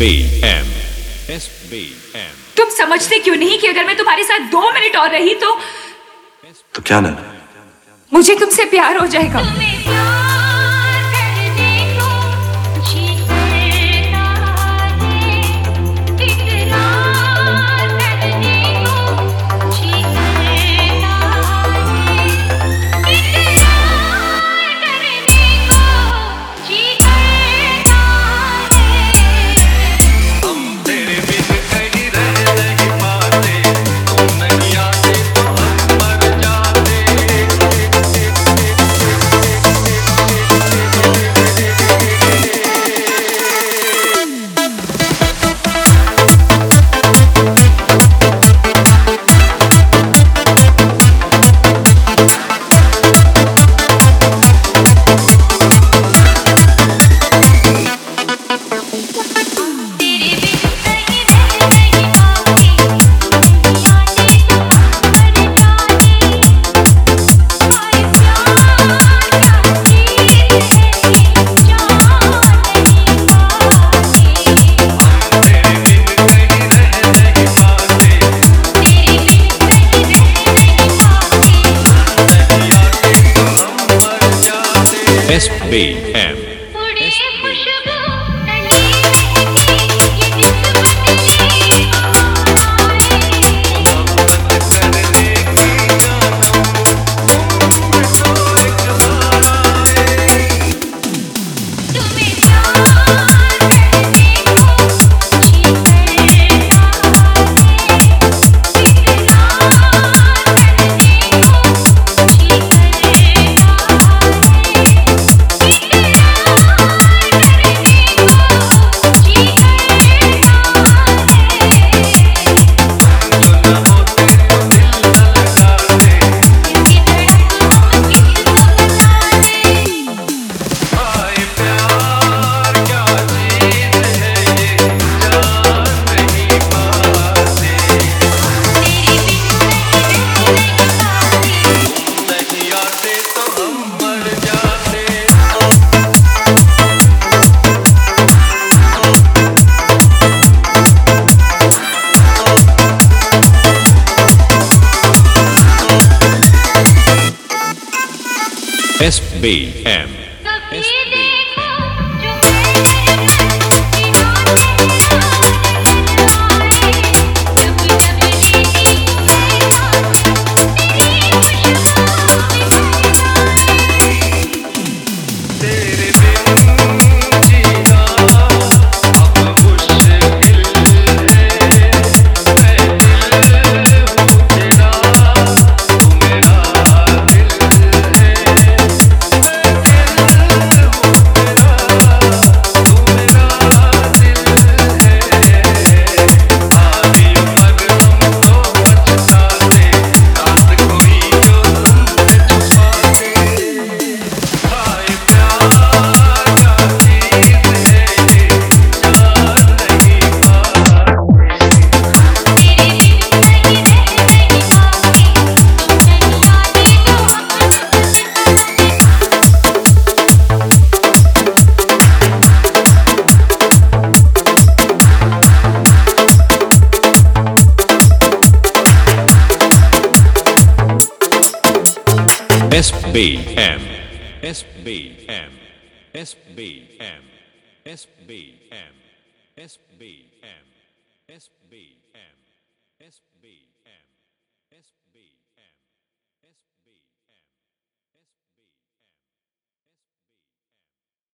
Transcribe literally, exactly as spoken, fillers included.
B M S B M. तुम समझते क्यों नहीं कि अगर मैं तुम्हारे साथ दो मिनट और रही तो तो क्या नैना, मुझे तुमसे प्यार हो जाएगा। S B M. S B M. S B M. S B M. S B M. S B M. S B M. S B M. S B M. S B M. S